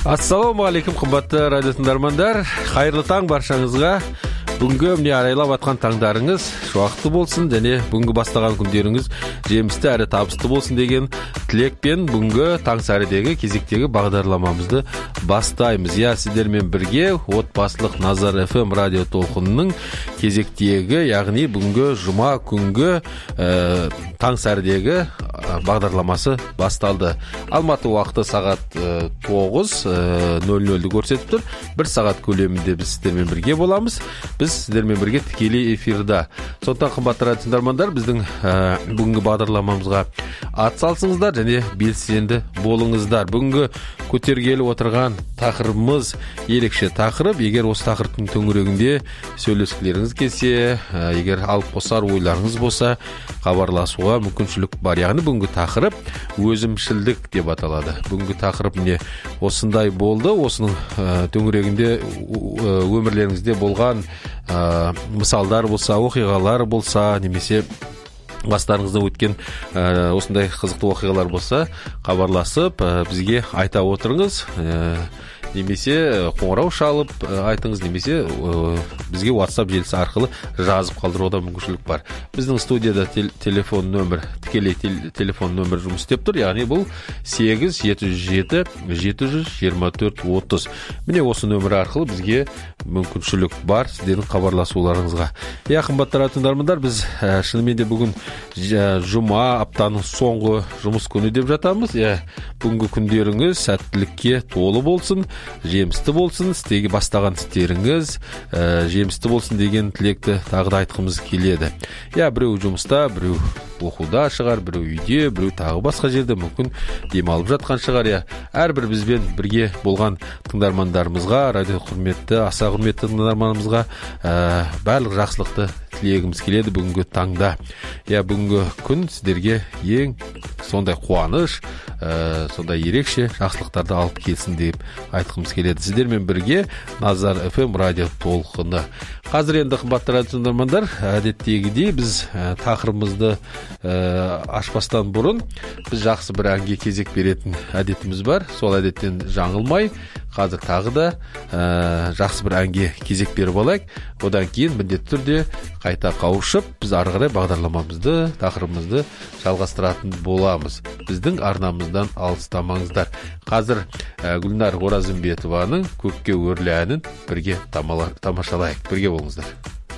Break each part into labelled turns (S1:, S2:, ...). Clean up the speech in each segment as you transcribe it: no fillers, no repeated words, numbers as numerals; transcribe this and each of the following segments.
S1: Ассалаумағалейкум, қымбатты радио тыңдармандар. Қайырлы таң баршаңызға. Бүгінгі міне арайлап атқан таңдарыңыз шуақты болсын, және бүгінгі бастаған күндеріңіз жемісті әрі табысты болсын деген тілекпен бүгінгі таң сәрідегі кезектегі бағдарламамызды бастаймыз. Сіздермен бірге отбасылық Назар FM радио толқынының кезектегі, яғни бүгінгі жұма күнгі таң сәрідегі бағдарламасы басталды. Алматы уақыты сағат 9:00-ді көрсетіп тұр. Bir сағат көлемінде біз сіздермен бірге боламыз. Біз сіздермен бірге тікелей эфирда. Сондықтан қымбатты радио тыңдармандар, біздің бүгінгі бағдарламамызға ат салсыңыздар және белсенді болыңыздар. Бүгінгі көтергелі отырған тақырыбымыз ерекше тақырып. Егер осы тақырыптың төңірегінде сөйлескілеріңіз келсе, егер алып қосар ойларыңыз болса, хабарласуға мүмкіншілік бар. Яғни бүгінгі тақырып өзімшілдік деп аталады. Бүгінгі тақырып не осындай болды, осының төңірегінде өмірлеріңізде болған мысалдар болса, оқиғалар болса, немесе бастарыңызда өткен осындай қызықты оқиғалар болса, хабарласып бізге айта отырыңыз. Немесе қоңырау шалып айтыңыз, немесе бізге WhatsApp желісі арқылы жазып қалдыруға мүмкіншілік бар. Біздің студияда телефон нөмір, тікелей телефон нөмір жұмыс істеп тұр. Яғни бұл 8-707-724-30. Міне осы нөмір арқылы бізге мүмкіншілік бар сіздердің хабарласуларыңызға. Қымбатты радио тыңдармандар, біз шынымен де бүгін жұма, аптаның соңғы жұмыс күні деп жатамыз. Бүгінгі күндеріңіз сәттілікке толы болсын, жемісті болсын, істеге бастаған істеріңіз жемісті болсын деген тілекті тағы да айтқымыз келеді. Біреу жұмыста, біреу оқуда шығар, біреу үйде, біреу тағы басқа жерде мүмкін демалып жатқан шығар. Әрбір бізбен бірге болған тыңдармандарымызға, радио құрметті, аса құрметті тыңдарманымызға барлық жақсылықты тілегіміз келеді бүгінгі таңда. Бүгінгі күн сіздерге ең сондай қуаныш, сондай ерекше жақсылықтарды алып келсін деп айтқымыз келеді. Сіздермен бірге Назар FM радио толқыны. Қазір енді қымбатты радио тыңдармандар, әдеттегідей біз тақырыбымызды ашпастан бұрын біз жақсы бір әнге кезек беретін әдетіміз бар. Сол әдеттен жаңылмай, қазір тағы да жақсы бір әнге кезек беріп алайық. Одан кейін міндетті түрде қайта қауышып, біз ары қарай бағдарламамызды, тақырыбымызды жалғастыратын боламыз. Біздің арнамыздан алыстамаңыздар. Қазір Гүлнар Оразымбетованың "Көкке өрле" әнін бірге тамашалайық. Бірге болыңыздар.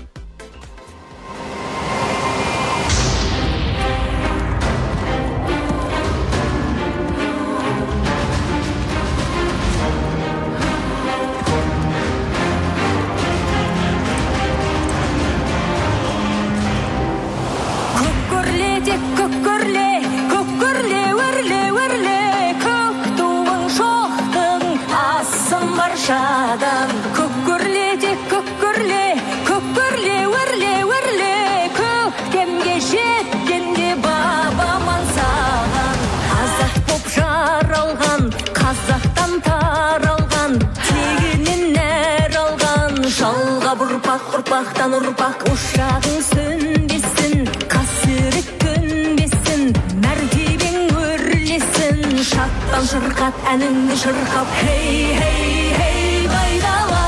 S2: Ұрпақтан ұрпақ ошағың сөнбесін, қасірет көнбесін, мәртебең өрлесін. Шаттан шырқат әніңді шырқап, хей, хей, хей, байдала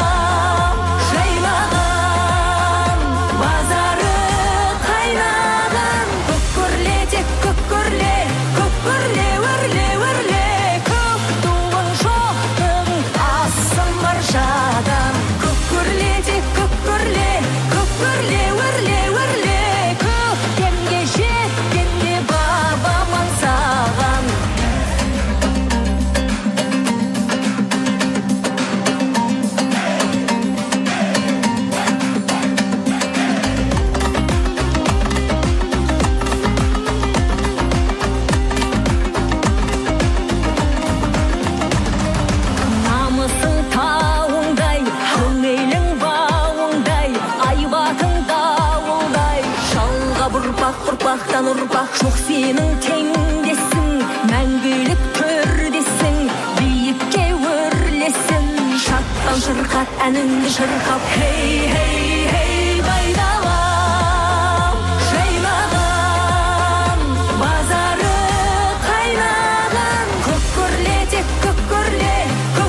S2: жайлаған, базары қайнаған. Көк көрле, тек көк көрле, өрле, өрле, көк туың шоқтың асын баршадан. Көк көрле, тек көк көрле, өрле, көктемге жеткенде бабам аңсаған. Намысың тауыңдай, көңілің бауыңдай, айбатың дауылдай. Жалғап ұрпақтан ұрпақ жоқ сенің теңдесің, мәңгілік төрдесің, биікке өрлесің. Шаттан шырқат әніңді шырқап, хей, хей, хей, байдала жайлаған, базары қайнаған. Көк көрле, тек көк көрле,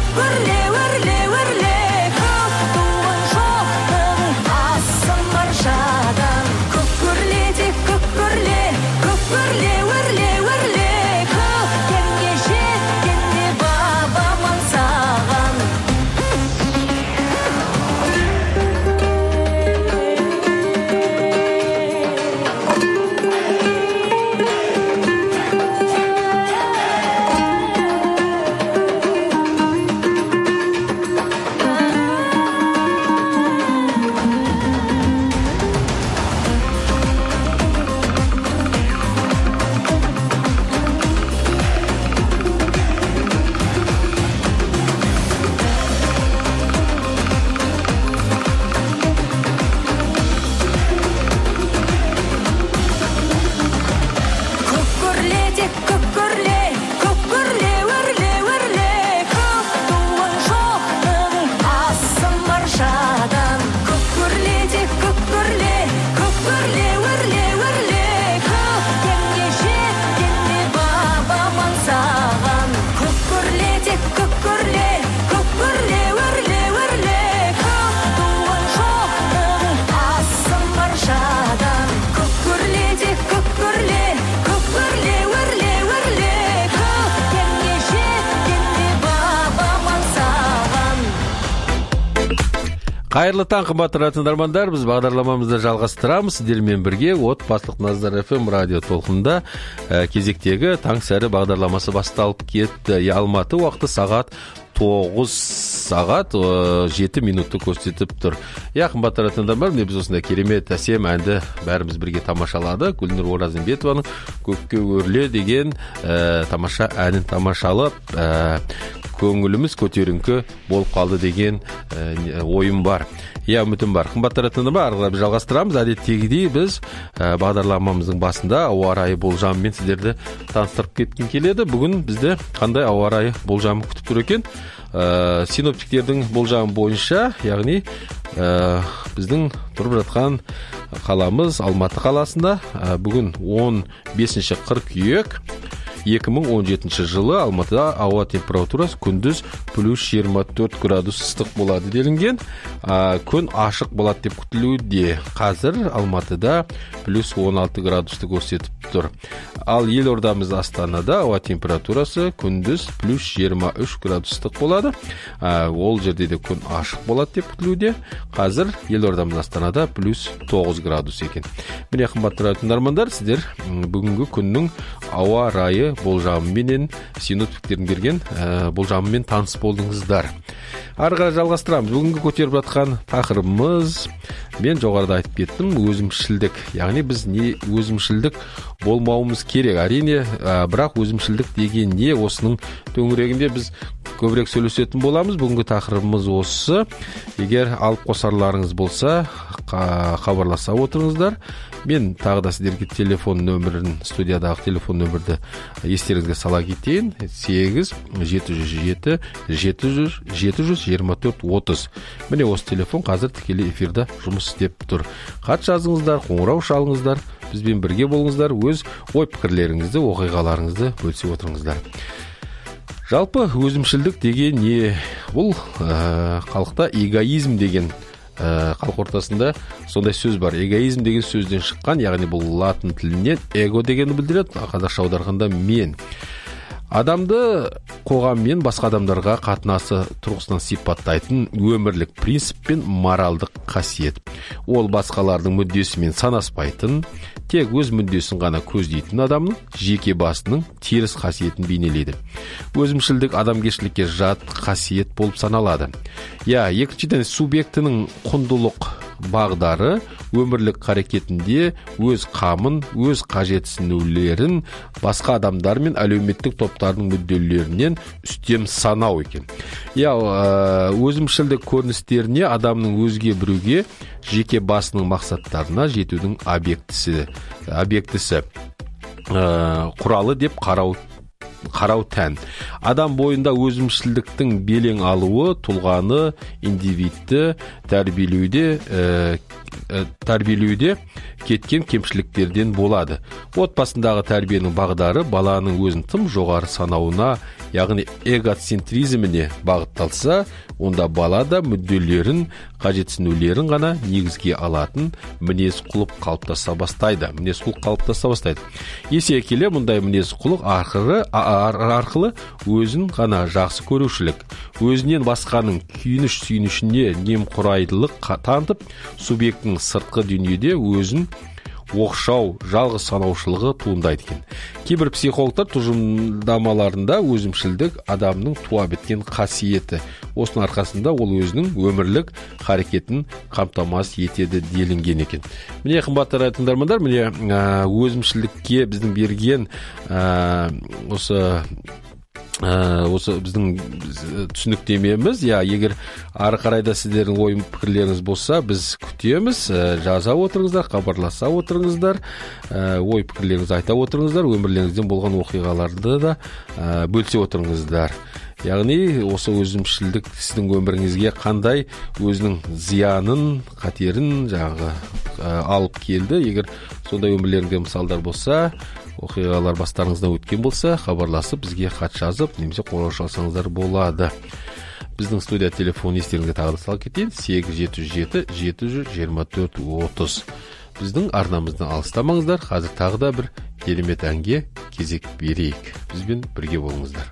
S1: Қайырлы таң, қымбатты тыңдармандар, біз бағдарламамызды жалғастырамыз. Сіздермен бірге Отбасылық Назар FM радио толқынында кезектегі таң сәрі бағдарламасы басталып кетті. Алматы уақыты сағат 9 сағат 7 минутты көрсетіп тұр. Қымбатты тыңдармандар, біз осындай керемет әсем әнді бәріміз бірге тамашалады. Гүлнұр Оразымбетованың "Көкке өрле" деген тамаша әнін тамашалап, көңіліміз көтеріңкі болып қалды деген ойым бар. Үмітім бар. Қымбатты тыңдармандар, ары қарай жалғастырамыз. Әдеттегідей біз бағдарламамыздың басында ауа райы болжамымен сіздерді таныстырып кеткім келеді. Бүгін бізді қандай ауа райы болжамы күтіп тұр екен? Синоптиктердің болжамы бойынша, яғни біздің тұрып жатқан қаламыз Алматы қаласында бүгін 15 қыркүйек 2017 жылы Алматыда ауа температурасы күндіз плюс 24 градус ыстық болады делінген. Күн ашық болады деп күтілуде. Қазір Алматыда плюс 16 градусты көрсетіп тұр. Ал елордамыз Астанада ауа температурасы күндіз плюс 23 градус ыстық болады. Ол жерде де күн ашық болады деп күтілуде. Қазір елордамыз Астанада плюс 9 градус екен. Міне, қымбатты тыңдармандар, сіздер бүгінгі күннің ауа райы болжамымен синоптиктердің берген болжамымен таныс болдыңыздар. Ары қарай жалғастырамыз. Бүгінгі көтеріп жатқан тақырыбымыз, мен жоғарыда айтып кеттім, өзімшілдік. Яғни біз не өзімшілдік болмауымыз керек. Әрине, бірақ өзімшілдік деген не? Осының төңірегінде біз көбірек сөйлесетін боламыз. Бүгінгі тақырыбымыз осы. Егер алып қосарларыңыз болса, хабарласа отырыңыздар. Мен тағы да сіздерге телефон нөмірін, студиядағы телефон нөмірді естеріңізге сала кетейін. 8-707-700-724-30. Міне осы телефон қазір тікелей эфирда жұмыс істеп тұр. Хат жазыңыздар, қоңырау шалыңыздар, бізбен бірге болыңыздар, өз ой-пікірлеріңізді, оқиғаларыңызды бөлісіп отырыңыздар. Жалпы өзімшілдік деген не? Бұл халықта эгоизм деген халық ортасында сондай сөз бар. Эгоизм деген сөзден шыққан, яғни бұл латын тілінен эго дегенді білдіреді, қазақша аударғанда мен. Адамды қоғаммен басқа адамдарға қатынасы тұрғысынан сипаттайтын өмірлік принцип пен моральдық қасиет. Ол басқалардың мүддесімен санаспайтын, тек өз мүддесін ғана көздейтін адамның жеке басының теріс қасиетін бейнелейді. Өзімшілдік адамгершілікке жат қасиет болып саналады. Екіншіден, субъектінің құндылық бағдары өмірлік қарекетінде өз қамын, өз қажетсінулерін басқа адамдар мен әлеуметтік топтардың мүдделерінен үстем санау екен. Өзімшілдік көріністеріне адамның өзге біреуге жеке басының мақсаттарына жетудің объектісі құралы деп қарау тән. Адам бойында өзімшілдіктің белең алуы тұлғаны, индивидті тәрбиелеуде кеткен кемшіліктерден болады. Отбасындағы тәрбиенің бағдары баланың өзін тым жоғары санауына, яғни эгоцентризміне бағытталса, онда бала да мүдделерін, қажетсінулерін ғана негізге алатын мінез-құлық қалыптаса бастайды. Есе келе мұндай мінез-құлық арқылы өзін ғана жақсы көрушілік, өзінен басқаның күйініш-сүйінішіне немқұрайдылық танытып, субъектінің сыртқы дүниеде өзін оқшау, жалғыз санаушылығы туындайды екен. Кейбір психологтар тұжырымдамаларында өзімшілдік адамның туа біткен қасиеті. Осының арқасында ол өзінің өмірлік қарекетін қамтамасыз етеді делінген екен. Міне, қымбатты тыңдармандар, міне өзімшілдікке біздің берген осы біздің түсініктемеміз. Егер ары қарайда сіздердің ой пікірлеріңіз болса, біз күтеміз. Жаза отырыңыздар, хабарласа отырыңыздар, ой пікірлеріңізді айта отырыңыздар, өмірлеріңізден болған оқиғаларды да бөлісе отырыңыздар. Яғни осы өзімшілдік сіздің өміріңізге қандай өзінің зиянын, қатерін алып келді. Егер сондай өмірлеріңізде мысалдар болса, оқиғалар бастарыңыздан өткен болса, хабарласып бізге хат жазып, немесе қоңырау шалсаңыздар болады. Біздің студия телефон естеріңізге тағы да салып кетейін: 8-707-724-30. Біздің арнамыздан алыстамаңыздар. Қазір тағы да бір керемет әнге кезек берейік. Бізбен бірге болыңыздар.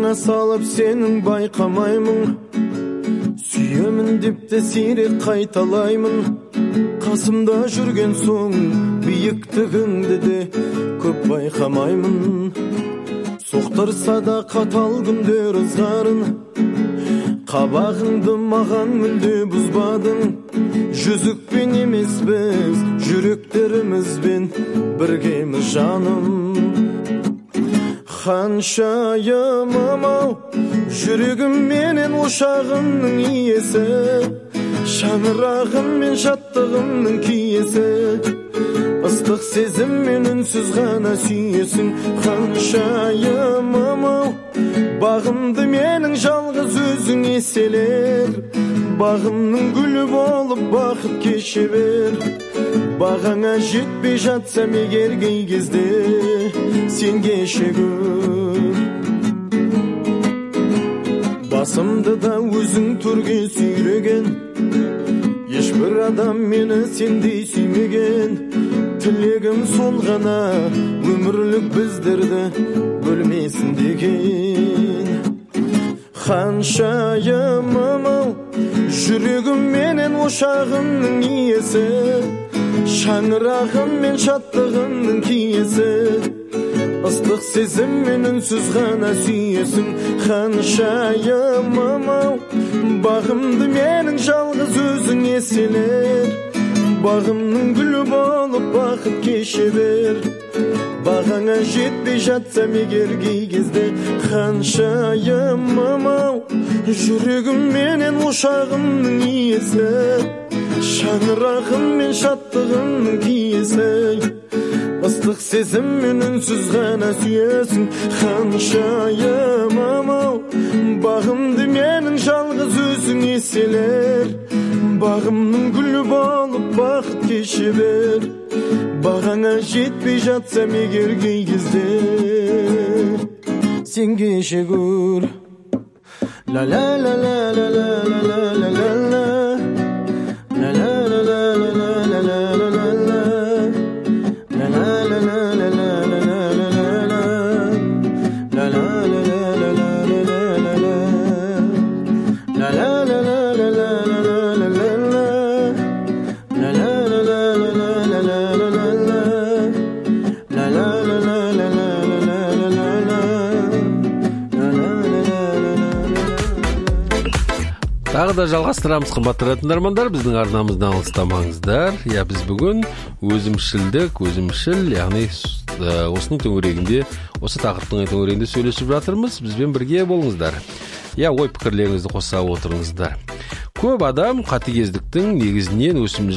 S3: ойыма салып сенің байқамаймын, сүйемін деп те сирек қайталаймын. Қасымда жүрген соң биіктігіңді де көп байқамаймын. Соқтырса да қатал күндер ызғарын, қабағыңды маған мүлде бұзбадың. Жүзікпен емес біз, жүректерімізбен біргеміз жаным. Ханшайымым-ау, жүрегім менен ошағымның иесі, шаңырағым мен шаттығымның киесі. Ыстық сезіммен үнсіз ғана сүйесің. Ханшайымым-ау, бағымды менің жалғыз өзің еселер. Бағымның гүлі болып бақыт кеше бер. Бағаңа жетпей жатсам егер кей кезде, сен кеше көр. Басымды да өзің төрге сүйреген, ешбір адам мені сендей сүймеген. Тілегім сол ғана, өмірлік біздерді бөлмесін деген. Ханшайымым-ау, жүрегім менен ошағымның иесі, шаңырағым мен шаттығымның киесі. Ыстық сезіммен үнсіз ғана сүйесің. Ханшайымым-ау, бағымды менің жалғыз өзің еселер. Бағымның гүлі болып бақыт кеше бер. Бағаңа жетпей жатсам егер кей кезде. Ханшайымым-ау, жүрегім менен ошағымның иесі, шаңырағым мен шаттығымның киесі. Ыстық сезіммен үнсіз ғана сүйесің. Ханшайымым-ау, бағымды менің жалғыз өзің еселер. Бағымның гүлі болып бақыт кеше бер. Бағаңа жетпей жатсам егер кей кезде, сен кеше көр. La la la la la la la la la la. La la la la la la la la la la. La la la la la la la la la la. La la la la la la la la la. La la la la la la la la la la. La la la la la la la la la la. La la la la la la la la la.
S1: Тағы да жалғастырамыз, қымбатты тыңдармандар, біздің арнамыздан алыстамаңыздар. Біз бүгін өзімшіл, яғни осының төңірегінде, осы тақырыптың төңірегінде сөйлесіп жатырмыз. Бізбен бірге болыңыздар. Ой пікірлеріңізді қоса отырыңыздар. Көп адам қатыгездіктің негізінен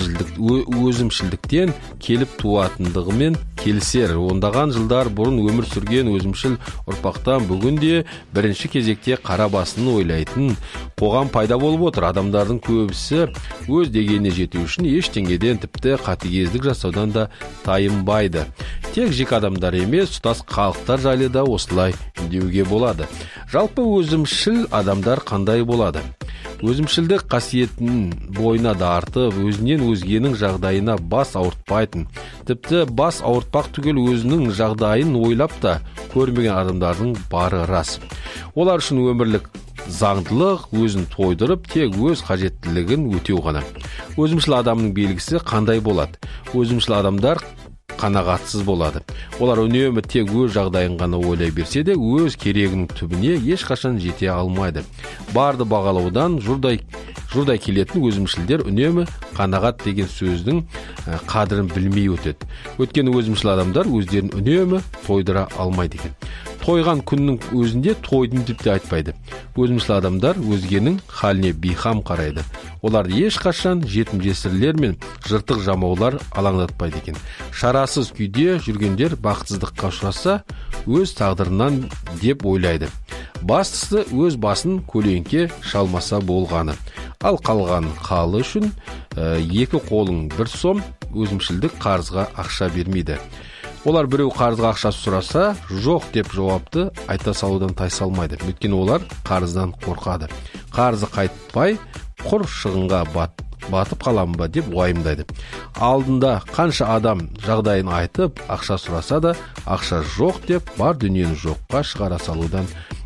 S1: өзімшілдіктен келіп туатындығымен келісер. Ондаған жылдар бұрын өмір сүрген өзімшіл ұрпақтан бүгінде бірінші кезекте қара басын ойлайтын қоғам пайда болып отыр. Адамдардың көбісі өз дегеніне жету үшін ештеңеден, тіпті қатыгездік жасаудан да тайынбайды. Тек жеке адамдар емес, тұтас халықтар жайлы да осылай деуге болады. Жалпы өзімшіл адамдар қандай болады? Өзімшілдік қасиетін бойына дартып, өзінен өзгенің жағдайына бас ауыртпайтын, тіпті бас ауыртпақ түгел өзінің жағдайын ойлап та көрмеген адамдардың бары рас. Олар үшін өмірлік заңдылық өзін тойдырып, тек өз қажеттілігін өтеу ғана. Өзімшіл адамның белгісі қандай болады? Өзімшіл адамдар қанағатсыз болады. Олар үнемі тек өз жағдайын ғана ойлай берсе де, өз керегінің түбіне ешқашан жете алмайды. Барды бағалаудан жұрдай келетін өзімшілдер үнемі қанағат деген сөздің қадірін білмей өтеді. Өйткені өзімшіл адамдар өздерін үнемі тойдыра алмайды екен. Тойған күннің өзінде тойдың деп те айтпайды. Өзімшіл адамдар өзгенің халіне бейхам қарайды. Оларды ешқашан жетім жесірлер мен жыртық жамаулар алаңдатпайды екен. Шарасыз күйде жүргендер бақытсыздыққа ұшыраса, өз тағдырынан деп ойлайды. Бастысы өз басын көлеңке шалмаса болғаны. Ал қалған халы үшін екі қолың бір сом, өзімшілдік қарызға ақша бермейді. Олар біреу қарызға ақша сұраса, жоқ деп жауапты айта салудан тайсалмайды. Өйткені олар қарыздан қорқады. Қарызы қайтпай, құр шығынға батып қаламын ба деп уайымдайды. Алдында қанша адам жағдайын айтып, ақша сұраса да, ақша жоқ деп бар дүниені жоққа шығара салудан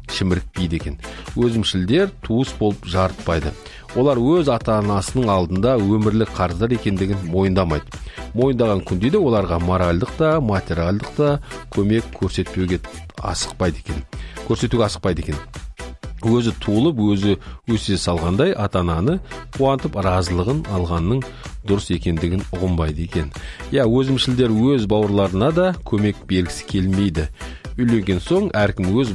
S1: шімірікпейді екен. Өзімшілдер туыс болып жарытпайды. Олар өз ата-анасының алдында өмірлік қарыздар екендігін мойындамайды. Мойындаған күнде де оларға моральдық та, материалдық та көмек көрсетуге асықпайды екен. Өзі туылып, өзі өсе салғандай ата-ананы қуантып, разылығын алғанның дұрыс екендігін ұғынбайды екен. Өзімшілдер өз бауырларына да көмек бергісі келмейді. Үйленген соң әркім өз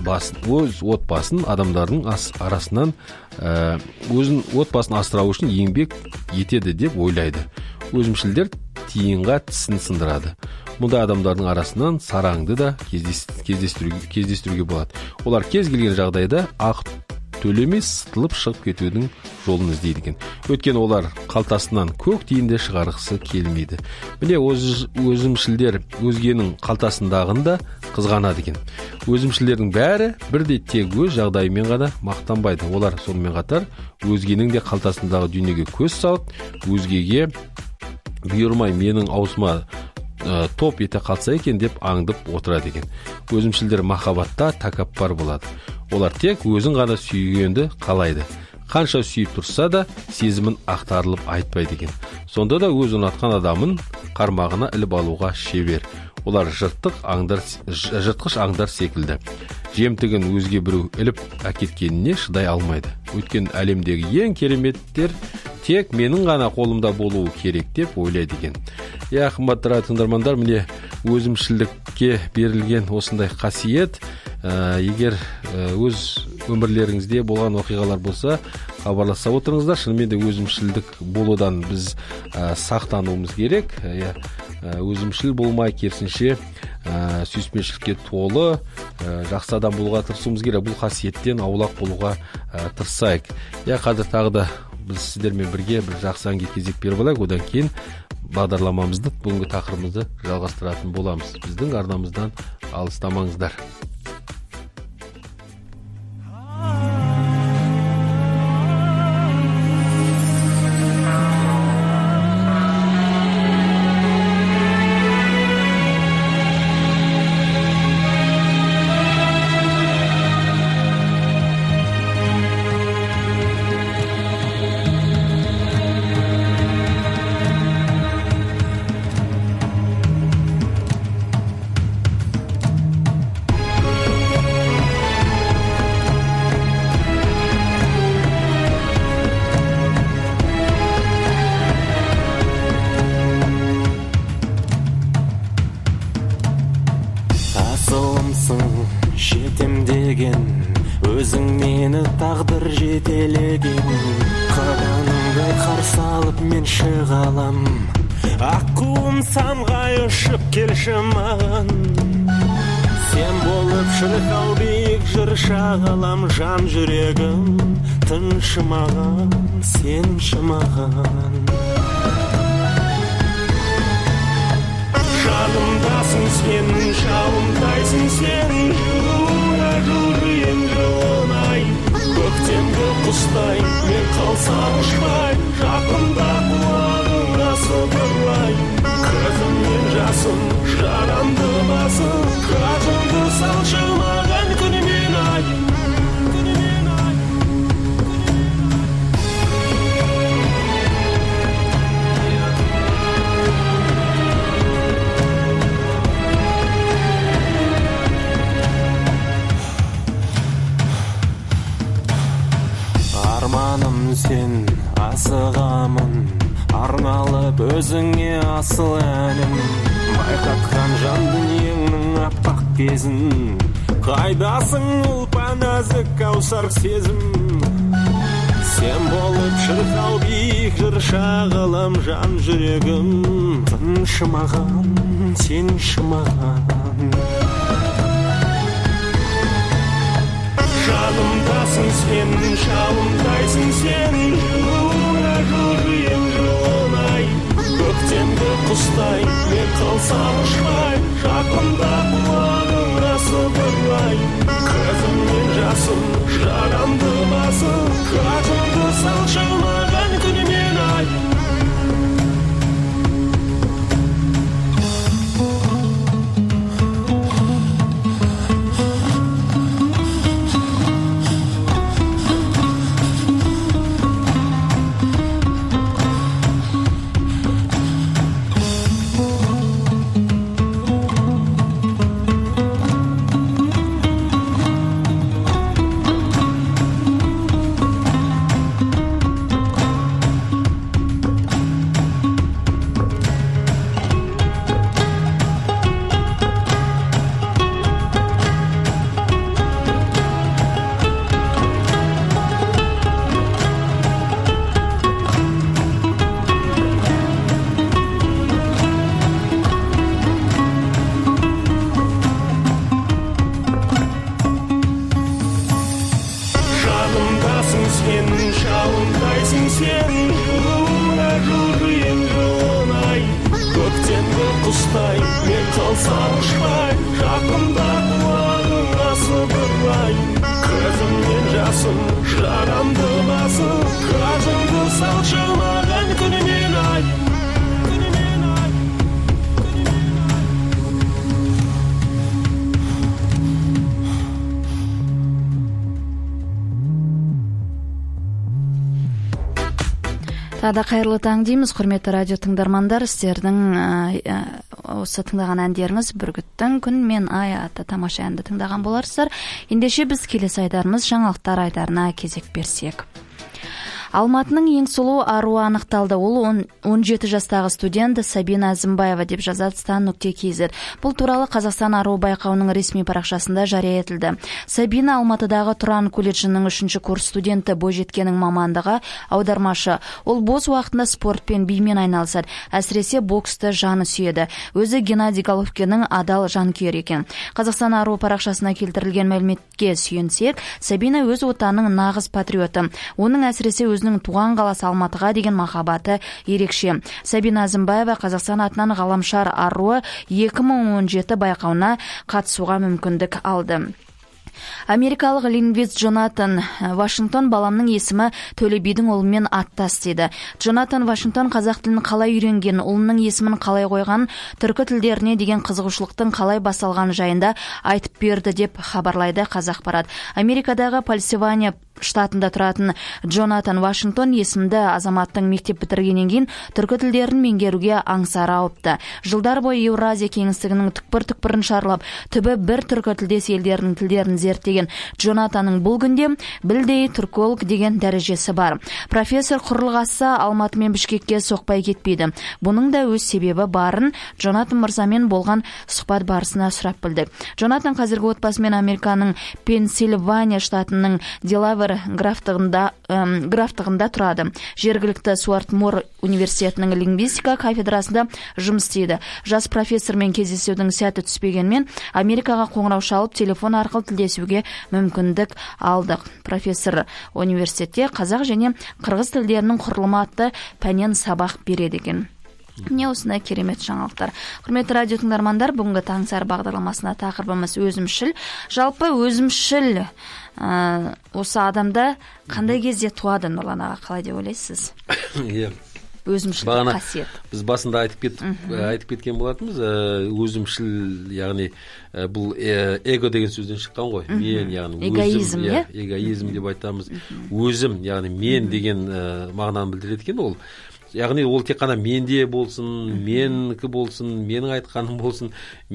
S1: отбасын адамдардың арасынан өзін отбасын асырау үшін еңбек етеді деп ойлайды. Өзімшілдер тиынға тісін сындырады. Мұндай адамдардың арасынан сараңды да кездестіруге болады. Олар кез келген жағдайда ақы төлемей сытылып шығып кетудің жолын іздейді екен. Өйткені олар қалтасынан көк тиынды шығарғысы келмейді. Міне өзімшілдер өзгенің қалтасындағын да қызғанады екен. Өзімшілердің бәрі бірдей тек өз жағдайымен ғана мақтанбайды. Олар сонымен қатар өзгенің де қалтасындағы дүниеге көз салып, өзгеге бұйырмай менің аузыма топ ете қалса екен деп аңдып отырады екен. Өзімшілдер махаббатта тәкаппар болады. Олар тек өзін ғана сүйгенді қалайды. Қанша сүйіп тұрса да сезімін ақтарылып айтпайды екен. Сонда да өз ұнатқан адамын қармағына іліп алуға шебер. Олар жыртқыш аңдар секілді. Жемтігін өзге біреу іліп әкеткеніне шыдай алмайды. Өйткені әлемдегі ең кереметтер тек менің ғана қолымда болуы керек деп ойлайды екен. Қымбатты радио тыңдармандар, міне өзімшілдікке берілген осындай қасиет. Егер өз өмірлеріңізде болған оқиғалар болса, хабарласа отырыңыздар. Шынымен де өзімшілдік болудан біз сақтануымыз керек. Өзімшіл болмай, керісінше сүйіспеншілікке толы жақсы адам болуға тырысуымыз керек. Бұл қасиеттен аулақ болуға тырысайық. Қазір тағы да біз сіздермен бірге бір жақсы әнге кезек беріп алайық. Одан кейін бағдарламамызды, бүгінгі тақырыбымызды жалғастыратын боламыз. Біздің арнамыздан алыстамаңыздар.
S3: жетемдеген, өзің мені тағдыр жетелеген. Қараныңдай қарсы алып мен шығалам, аққуым самғай ұшып келші маған. Сен болып шырқау биік жыр шағалам, жан жүрегім тыншымаған, сенші маған. Жанымдасың сен, жалындайсың сен, жүрегім жылынай, көктемгі құстай, мен қалсам ұшпай, жақында құлағыңа сыбырлай. Көзімнен жасым, жарамды басым, қажымды салшы маған күнімен ай. Арманым сен, асығамын, арналып өзіңе асыл әнім. Байқатқан жан дүниеңнің аппақ кезін, қайдасың ұлпан нәзік кәусар сезім. Сен болып шырқау биік жыр шағалам, жан жүрегім тыншымаған, сенші маған. Жанымдасың сен, жалындайсың сен, жүрегім жылынай, көктемгі құстай, мен қалсам ұшпай, жақында құлағыңа сыбырлай. Көзімнен жасым, жарамды басым, қажымды салшы маған күнімен ай. мен қалсам ұшпай жақында құлағыңа сыбырлайын көзімнен жасым жарамды басым көзіңді салшы маған күнінен ай
S4: Тағы да қайырлы таң дейміз, құрметті радио тыңдармандар. Сіздердің осы тыңдаған әндеріңіз Бүркіттің күн мен ай атты тамаша әнді тыңдаған боларсыздар. Ендеше біз келесі айдарымыз жаңалықтар айдарына кезек берсек. Алматының ең сұлу аруы анықталды. Ол 17 жастағы студент Сабина Әзімбаева деп жазады Стан.кз. Бұл туралы Қазақстан аруы байқауының ресми парақшасында жария етілді. Сабина Алматыдағы Тұран колледжінің 3-ші курс студенті, бойжеткеннің мамандығы аудармашы. Ол бос уақытында спортпен, бимен айналысады. Әсіресе боксты жаны сүйеді. Өзі Геннадий Головкиннің адал жанкүйер екен. Қазақстан аруы парақшасына келтірілген мәліметке сүйенсек, Сабина өз отанының нағыз патриоты. Оның әсіресе өзінің туған қаласы Алматыға деген махаббаты ерекше. Сабина Әзімбаева Қазақстан атынан ғаламшар аруы 2017 байқауына қатысуға мүмкіндік алды. Америкалық лингвист Джонатан Вашингтон баламның есімі Төле бидің ұлымен аттас деді. Джонатан Вашингтон қазақ тілін қалай үйренген, ұлының есімін қалай қойған, түркі тілдеріне деген қызығушылықтың қалай басталған жайында айтып берді деп хабарлайды Қазақпарат. Америкадағы Пенсильвания штатында тұратын Джонатан Вашингтон есімді азаматтың мектеп бітіргеннен кейін түркі тілдерін меңгеруге аңсары ауыпты. Жылдар бойы Еуразия кеңістігінің түкпір-түкпірін шарлап, түбі бір түркі тілдес елдерінің тілдерін зерттеген Джонатанның бұл күнде білдей түрколог деген дәрежесі бар. Профессор құрылғасы Алматы мен Бішкекке соқпай кетпейді. Бұның да өз себебі барын Джонатан мырзамен болған сұхбат барысына сұрап білдік. Джонатан қазіргі отбасымен Американың Пенсильвания штатының Делавер графтығында тұрады. Жергілікті Суартмор университетінің лингвистика кафедрасында жұмыс істейді. Жас профессормен кездесудің сәті түспегенмен Америкаға қоңырау шалып телефон арқылы тілдесуге мүмкіндік алдық. Профессор университетте қазақ және қырғыз тілдерінің құрылымы атты пәннен сабақ береді екен. Не осындай керемет жаңалықтар. Құрметті радио тыңдармандар, бүгінгі таңсар бағдарламасына тақырыбымыз өзімшіл. Жалпы өзімшіл осы адамда қандай кезде туады, Нұрлан аға, қалай деп ойлайсыз?
S1: Иә.
S4: Өзімшіл қасиет.
S1: Біз басында айтып кеткен болатынбыз. Өзімшіл, яғни бұл эго деген сөзден шыққан ғой. Мен, яғни
S4: эгоизм, иә?
S1: Эгоизм деп айтамыз. Өзім, яғни мен деген мағынаны білдіреді екен ол. Яғни ол тек қана менде болсын, менікі болсын, менің айтқаным болсын,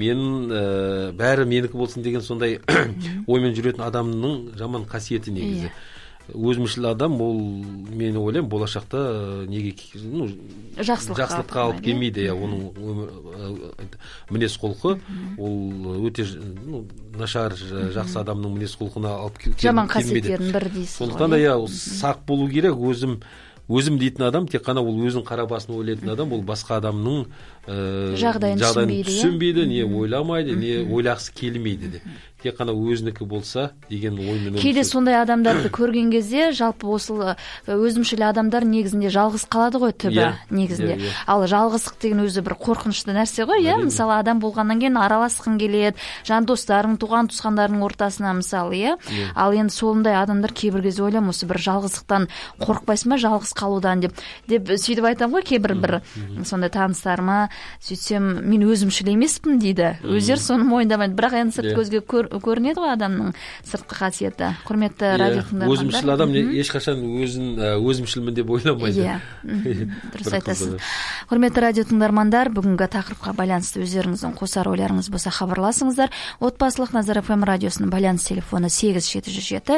S1: бәрі менікі болсын деген сондай оймен жүретін адамның жаман қасиеті негізі. Өзімшіл адам, ол мен ойлаймын болашақта неге жақсылыққа алып келмейді. Оның мінез құлқы ол өте нашар жақсы адамның мінез құлқына алып келмейді.
S4: Жаман қасиеттерін бір дейсіз.
S1: Сондықтан да сақ болу керек. Өзім дейтін адам, тек қана ол өзінің қара басын ойлайтын адам, ол басқа адамның
S4: жағдайын
S1: түсінбейді, не ойламайды, не ойлағысы келмейді де. Тек қана өзінікі болса деген оймен.
S4: Кейде сондай адамдарды көрген кезде, жалпы осы өзімшіл адамдар негізінде жалғыз қалады ғой түбі негізінде. Ал жалғыздық деген өзі бір қорқынышты нәрсе ғой, иә? Мысалы, адам болғаннан кейін араласқың келеді, жан достарың, туған туысқандарың ортасына мысалы, иә? Ал енді сондай адамдар кейбір кезде ойлаймын, осы бір жалғыздықтан қорықпайсың ба, жалғыз қалудан деп сөйтіп айтамын ғой, кейбір бір сондай таныстарыма, сөйтсем мен өзімшіл емеспін дейді. Өздері соны мойындамайды, бірақ енді сырт көзге көрінеді ғой адамның сыртқы қасиеті. Құрметті радио тыңдармандар,
S1: өзімшіл адам ешқашан өзімшілмін деп ойламайды.
S4: Дұрыс айтасыз. Құрметті радио тыңдармандар, бүгінгі тақырыпқа байланысты өздеріңіздің қосар ойларыңыз болса хабарласыңыздар. Отбасылық Назар FM радиосының байланыс телефоны 8707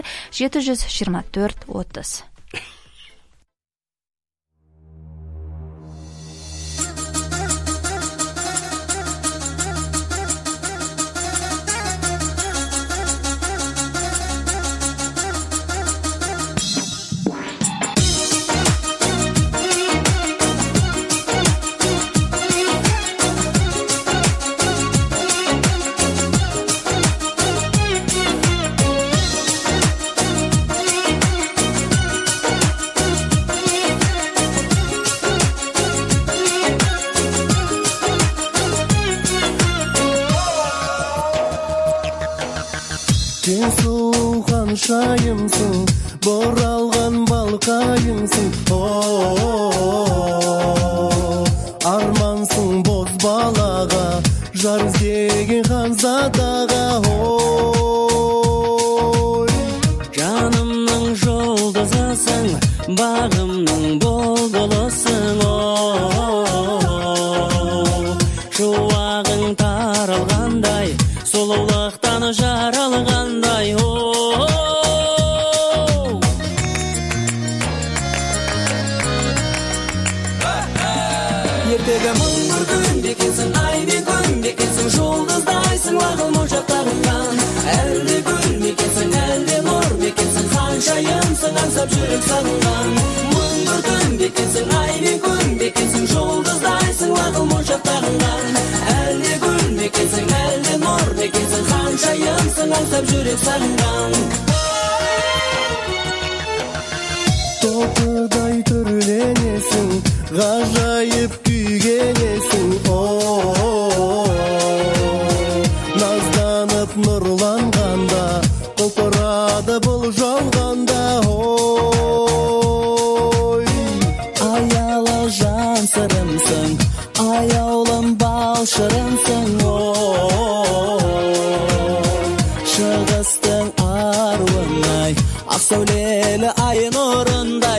S4: 724 30.
S3: сен сұлу ханшайымсың, боралған балқайымсың. Армансың боз балаға, жар іздеген ханзадаға.
S5: Жанымның жұлдызысың, бағымның бұлбұлысың. Шуағың таралғандай, сұлулықтан жаралғандай. Ертегі мың бір күн бекенсің, ай мен күн бекенсің, жұлдыздайсың лағыл моншақтарыңнан. Әлде гүл мекенсің, әлде нұр мекенсің, ханшайымсың аңсап жүрек сағынған. Мың бір күн бекенсің, ай мен күн бекенсің, жұлдыздайсың лағыл моншақтарыңнан. Әлде гүл мекенсің, әлде нұр мекенсің, ханшайымсың аңсап жүрек сағынған.
S3: Топыдай түрленесің, ғажайып күйгенесің. Назданып нұрланғанда, құлпырады бұл жалғанда.
S5: Аялы жан сырымсың, аяулым бал шырымсың. Шығыстың аруынай, ақ сәулелі ай нұрындай.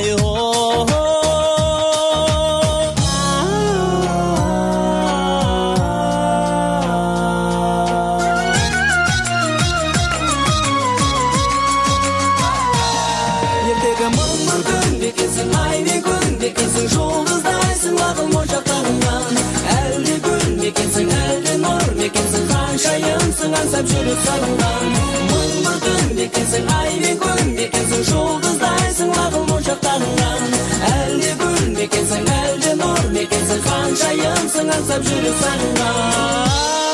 S5: Ертегі мың бір күн бекенсің, ай мен күн бекенсің, жұлдыздайсың лағыл моншақтарыңнан. Әлде гүл мекенсің, әлде нұр мекенсің, ханшайымсың аңсап жүрек сағынған. Мың бір күн бекенсің, ай мен күн бекенсің, жұлдыздайсың лағыл моншақтарыңнан. Әлде гүл мекенсің, әлде нұр мекенсің, ханшайымсың аңсап жүрек сағынған.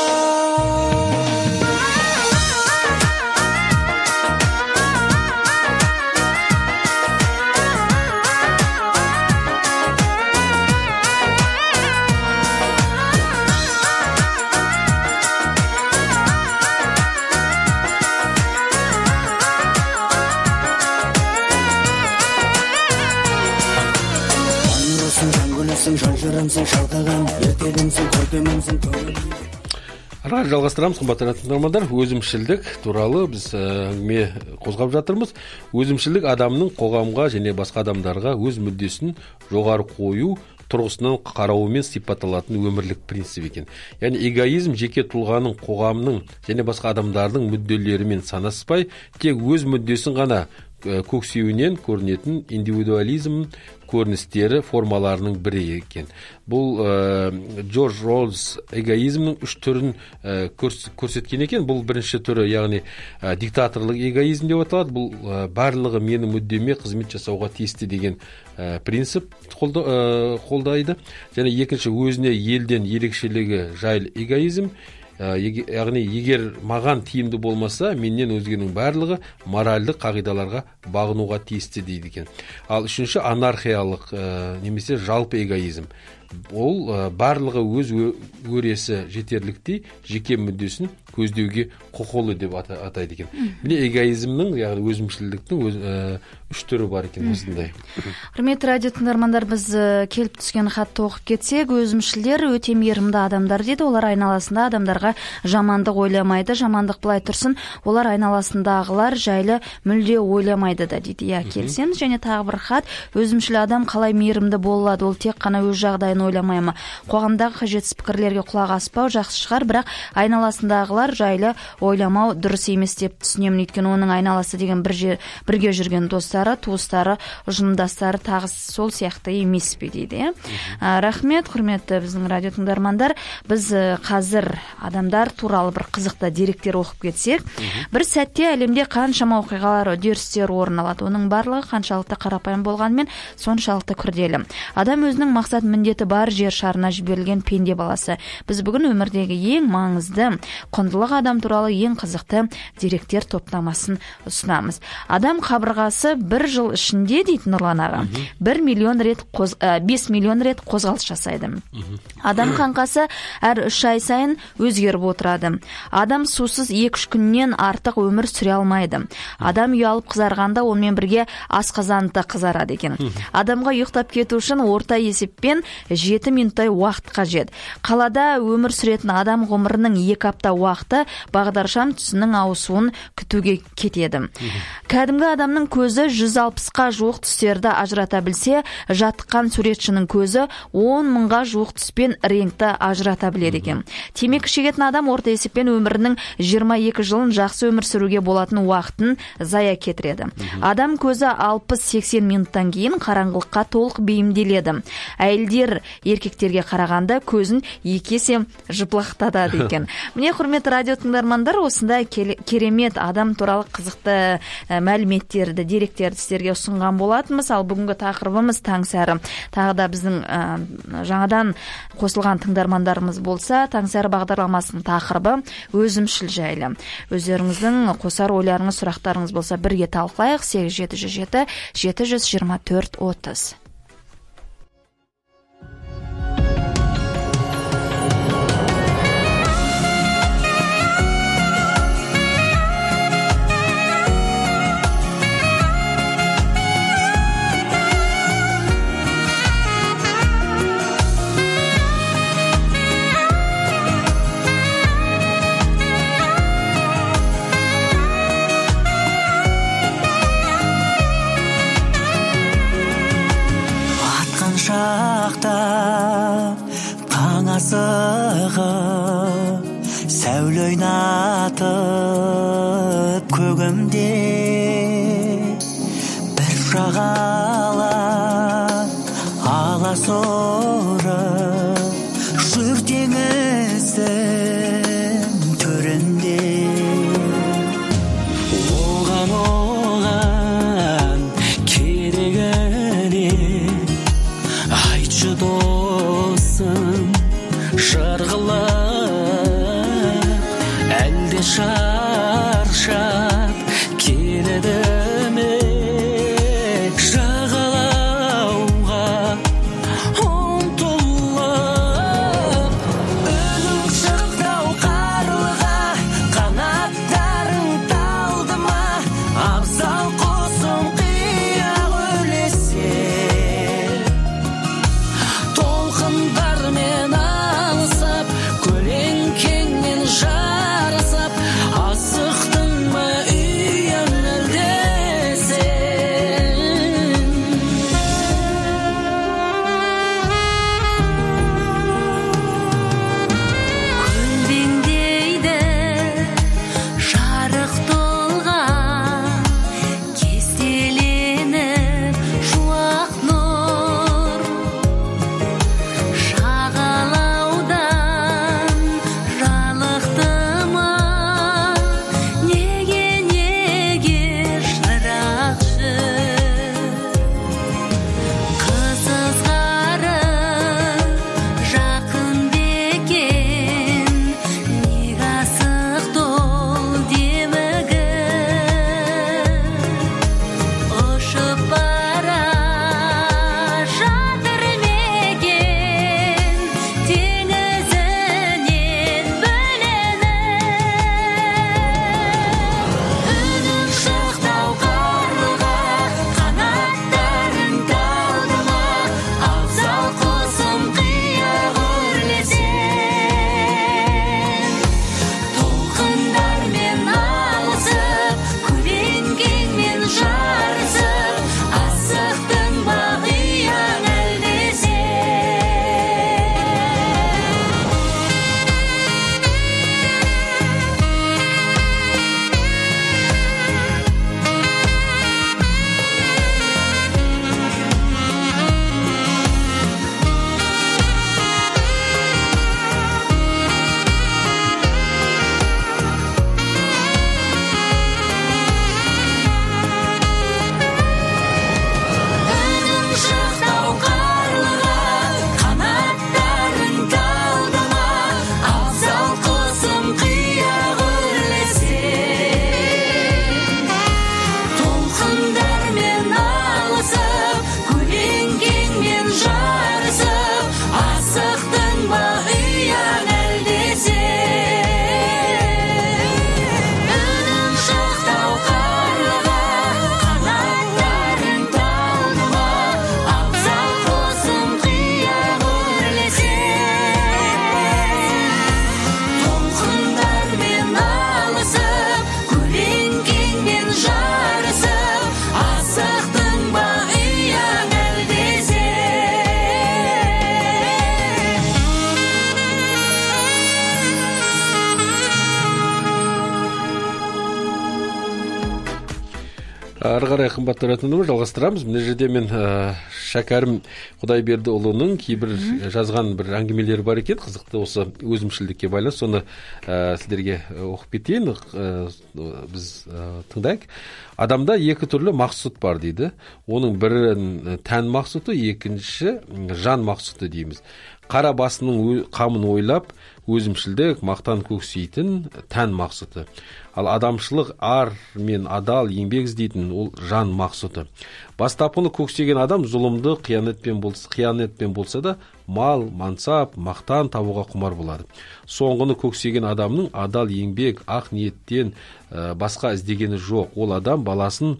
S5: Жан жырымсың, шалқыған ертегімсің, көркемімсің, көңілім.
S1: Ары қарай жалғастырамыз, қымбатты тыңдармандар. Өзімшілдік туралы біз әңгіме қозғап жатырмыз. Өзімшілдік адамның қоғамға және басқа адамдарға өз мүддесін жоғары қою тұрғысынан қарауымен сипатталатын өмірлік принцип екен. Яғни эгоизм жеке тұлғаның, қоғамның және басқа адамдардың мүдделерімен санаспай, тек өз мүддесін ғана көксеуінен көрінетін индивидуализм көріністері формаларының бірі екен. Бұл Джордж Роллс эгоизмнің 3 түрін көрсеткен екен. Бұл бірінші түрі, яғни диктаторлық эгоизм деп аталады. Бұл барлығы менің мүддеме қызмет жасауға тиісті деген принцип қолдайды. Және екінші, өзіне елден ерекшелігі жайлы эгоизм. Яғни егер маған тиімді болмаса, менен өзгенің барлығы моральдық қағидаларға бағынуға тиісті дейді екен. Ал үшінші, анархиялық немесе жалпы эгоизм. Ол барлығы өз өресі жетерліктей жеке мүддесін көздеуге құқылы деп атайды екен. Міне эгоизмнің, яғни өзімшілдіктің 3 түрі бар екен осындай.
S4: Құрметті радио тыңдармандар, біз келіп түскен хатты оқып кетсек, өзімшілдер өте мейірімді адамдар дейді. Олар айналасында адамдарға жамандық ойламайды. Жамандық былай тұрсын, олар айналасындағылар жайлы мүлде ойламайды да дейді. Я келсеміз. Және тағы бір хат, өзімшіл адам қалай мейірімді болады? Ол тек қана өз жағдайын ойламай ма? Қоғамдағы қажетсіз пікірлерге құлақ аспау жақсы шығар, бірақ айналасындағылар жайлы ойламау дұрыс емес деп түсінемін. Өйткені оның айналасы деген бірге жүрген достары, туыстары, ұжымдастары тағы сол сияқты емес пе дейді. Рахмет, құрметті біздің радио тыңдармандар. Біз қазір адамдар туралы бір қызықты деректер оқып кетсек, бір сәтте әлемде қаншама оқиғалар, үдерістер орын алады. Оның барлығы қаншалықты қарапайым болғанымен соншалықты күрделі. Адам өзінің мақсат міндеті ниеті бар жер шарына жіберілген пенде баласы. Біз бүгін өмірдегі ең маңызды құндылық адам туралы ең қызықты деректер топтамасын ұсынамыз. Адам қабырғасы бір жыл ішінде, дейді Нұрлан аға, 5 миллион рет қозғалыс жасайды. Адам қаңқасы әр 3 ай сайын өзгеріп отырады. Адам сусыз 2-3 күннен артық өмір сүре алмайды. Адам ұялып қызарғанда онымен бірге асқазаны да қызарады екен. Адамға ұйықтап кету үшін орта есеппен 7 минуттай уақыт қажет. Қалада өмір сүретін адам ғұмырының 2 апта уақыты бағдаршам түсінің ауысуын күтуге кетеді. Кәдімгі адамның көзі 160-қа жуық түстерді ажырата білсе, жатқан суретшінің көзі 10 мыңға жуық түспен реңкті ажырата біледі екен. Темекі шегетін адам орта есеппен өмірінің 22 жылын жақсы өмір сүруге болатын уақытын зая кетіреді. Адам көзі 60-80 минуттан кейін қараңғылыққа толық бейімделеді. Әйелдер еркектерге қарағанда көзін 2 есе жыплақтатады екен. Міне, құрметті радио тыңдармандар, осындай керемет адам туралы қызықты мәліметтерді, деректерді сіздерге ұсынған болатынбыз. Ал бүгінгі тақырыбымыз Таңсәрі. Тағы да біздің жаңадан қосылған тыңдармандарымыз болса, Таңсәрі бағдарламасының тақырыбы өзімшіл жайлы. Өздеріңіздің қосар ойларыңыз, сұрақтарыңыз болса бірге талқылайық. 8707 724 30.
S5: Таң асығы сәуле ойнатып көгімде бір шағала аласұрып жүр теңіздің төрінде. Оған керегі айтшы досым, жарғылы әлде шаршап келеді ме жағалауға ұмтылып? Өлім шықтау қарлыға қанаттарың талды ма? Абзал құсым қияқ өлесе толқындармен алысып, көлеңкеңмен жарысып,
S1: Ары қарай қымбатты тыңдармандар, жалғастырамыз. Мына жерде мен Шәкәрім Құдайбердіұлының кейбір жазған бір әңгімелері бар екен, қызықты, осы өзімшілдікке байланысты. Соны сіздерге оқып кетейін. Біз тыңдайық. Адамда екі түрлі мақсұт бар дейді. Оның бірі тән мақсұты, екінші жан мақсұты дейміз. Қара басының қамын ойлап, өзімшілдік, мақтан көксейтін тән мақсұты. Ал адамшылық, ар мен адал еңбек іздейтін ол жан мақсұты. Бастапқыны көксеген адам зұлымды қиянетпен болса да мал, мансап, мақтан табуға құмар болады. Соңғыны көксеген адамның адал еңбек, ақ ниеттен басқа іздегені жоқ. Ол адам баласын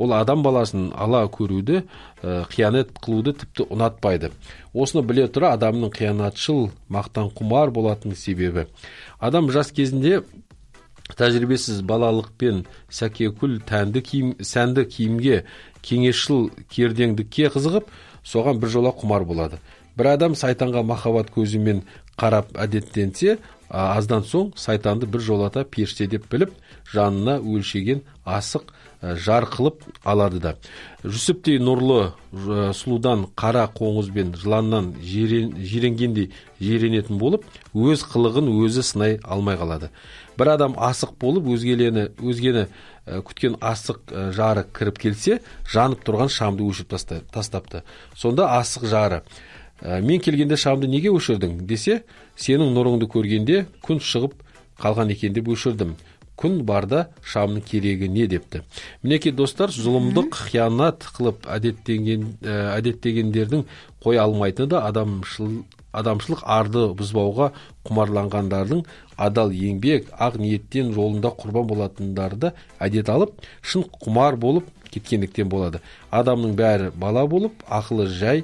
S1: ала көруді, қиянет қылуды тіпті ұнатпайды. Осыны біле тұра адамның қиянатшыл, мақтан құмар болатын себебі. Адам жас кезінде тәжірибесіз балалықпен сәкекүл сәнді киімге, кеңесшіл кердеңдікке қызығып, соған бір жола құмар болады. Бір адам сайтанға махаббат көзімен қарап әдеттенсе, аздан соң сайтанды бір жолата періште деп біліп, жанына өлшеген асық жар қылып алады да. Жүсіптей нұрлы сұлудан қара қоңызбен жыланнан жиренгендей жиренетін болып, өз қылығын өзі сынай алмай қалады. Бір адам асық болып, өзгені күткен асық жары кіріп келсе, жанып тұрған шамды өшіріп тастапты. Сонда асық жары: мен келгенде шамды неге өшірдің десе, сенің нұрыңды көргенде күн шығып қалған екен деп өшірдім. Күн барда шамның керегі не депті. Мінекей достар, зұлымдық, қиянат қылып әдеттегендердің қоя алмайтыны да адамшылық, арды бұзбауға құмарланғандардың адал еңбек, ақ ниеттен жолында құрбан болатындарды әдет алып, шын құмар болып кеткендіктен болады. Адамның бәрі бала болып, ақылы жай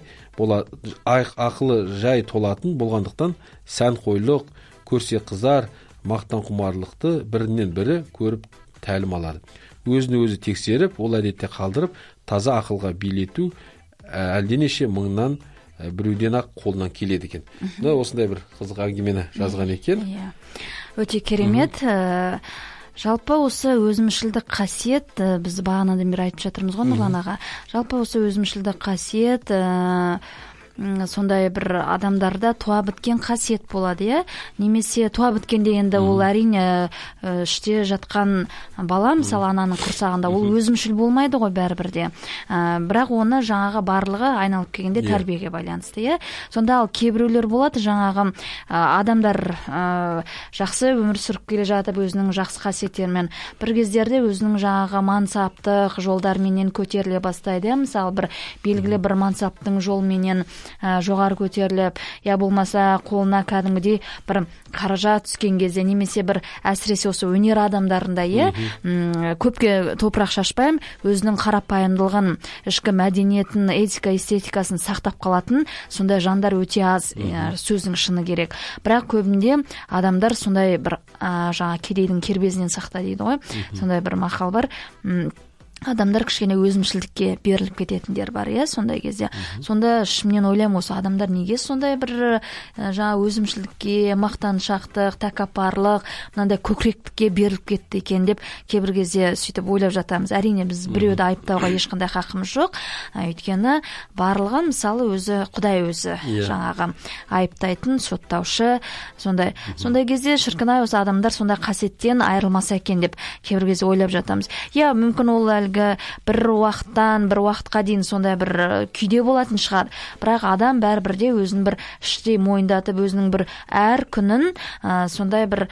S1: толатын болғандықтан сән қойлық, көрсе қызар, мақтан құмарлықты бірінен бірі көріп тәлім алады. Өзін өзі тексеріп, ол әдетте қалдырып, таза ақылға билету әлденеше мыңнан біреуден ақ қолынан келеді екен. Осындай бір қызық әңгімені жазған екен.
S4: Өте керемет. Жалпы осы өзімшілдік қасиет, біз бағанадан бері айтып жатырмыз ғой, Нұрлан аға. Жалпы осы өзімшілдік қасиет сондай бір адамдарда туа біткен қасиет болады, иә? Немесе туа біткен дегенде ол әрине іште жатқан бала, мысалы ананың құрсағында, ол өзімшіл болмайды ғой бәрібірде. Бірақ оны жаңағы барлығы айналып келгенде тәрбиеге байланысты, иә? Сонда ал кейбіреулер болады, жаңағы адамдар жақсы өмір сүріп келе жатып, өзінің жақсы қасиеттерімен бір кездерде өзінің жаңағы мансаптық жолдарменен көтеріле бастайды, иә? Мысалы бір белгілі бір мансаптың жолменен жоғары көтеріліп, я болмаса қолына кәдімгідей бір қаража түскен кезде, немесе бір әсіресе осы өнер адамдарында, көпке топырақ шашпайым, өзінің қарапайымдылығын, ішкі мәдениетін, этика, эстетикасын сақтап қалатын сондай жандар өте аз, сөздің шыны керек. Бірақ көбінде адамдар сондай бір жаңа кедейдің кербезінен сақта дейді ғой, сондай бір мақал бар. Адамдар кішкене өзімшілдікке беріліп кететіндер бар, иә, сондай кезде. Сонда шынымен ойлаймын, осы адамдар неге сондай бір жаңа өзімшілдікке, мақтаншақтық, тәкаппарлық, мынандай көкіректікке беріліп кетті екен деп кейбір кезде сөйтіп ойлап жатамыз. Әрине біз біреуді айыптауға ешқандай хақымыз жоқ. Өйткені барлығын мысалы өзі Құдай өзі жаңағы айыптайтын, соттаушы, сондай кезде шіркін-ай, осы адамдар сондай қасиеттен айырылмаса екен деп кейбір кезде ойлап жатамыз. Иә, мүмкін ол бір уақытқа дейін сондай бір күйде болатын шығар. Бірақ адам бәрібірде өзін бір іштей мойындатып, өзінің бір әр күнін сондай бір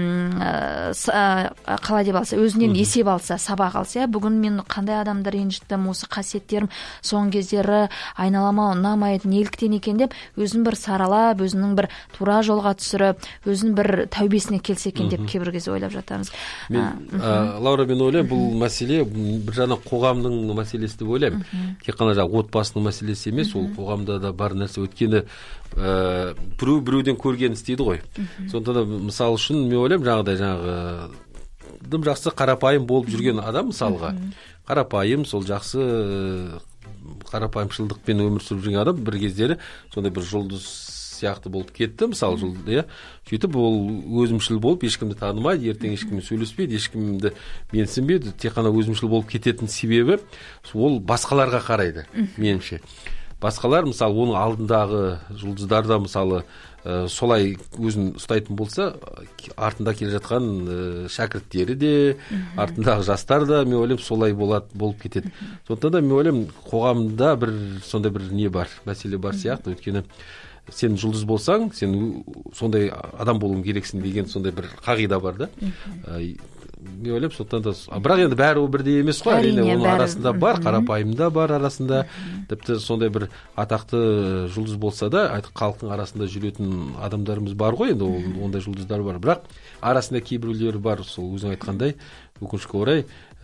S4: қалай деп алса, өзінен есеп алса, сабақ алса, бүгін мен қандай адамды ренжіттім, осы қасиеттерім соңғы кездері айналама ұнамайды, неліктен екен деп өзін бір саралап, өзінің бір тура жолға түсіріп, өзін бір тәубесіне келсе екен деп кейбір кезде ойлап жатамыз.
S1: Лаура, мен ойлаймын, бұл мәселе бір жана қоғамның мәселесі деп ойлаймын. Тек қана жаңағы отбасының мәселесі емес, ол қоғамда да бар нәрсе. Өйткені біреуден көрген істейді ғой. Сонда да мысал үшін мен ойлаймын, жаңағы дым жақсы қарапайым болып жүрген адам, мысалға қарапайым, сол жақсы қарапайымшылдықпен өмір сүріп жүрген адам бір кездері сондай бір жұлдыз сияқты болып кетті, мысалы иә. Сөйтіп ол өзімшіл болып, ешкімді танымайды, ертең ешкіммен сөйлеспейді, ешкімді менсінбейді, тек қана өзімшіл болып кететін себебі ол басқаларға қарайды, меніңше. Басқалар, мысалы, оның алдындағы жұлдыздарда, мысалы, солай өзін ұстайтын болса, артында келе жатқан шәкірттері де, артындағы жастар да, мен ойлаймын, солай болып кетеді. Сондықтан да мен ойлаймын, қоғамда сондай бір не бар, мәселе бар сияқты, өйткені сен жұлдыз болсаң, сен сондай адам болуың керексің деген сондай бір қағида бар да. Мен ойлаймын, сондықтан да, бірақ енді бәрі бірдей емес қой, әрине оның арасында бар, қарапайым да бар арасында, тіпті сондай бір атақты жұлдыз болса да, халықтың арасында жүретін адамдарымыз бар ғой, енді ондай жұлдыздар бар, бірақ арасында кейбіреулері бар, сол өзің айтқандай, өкінішке орай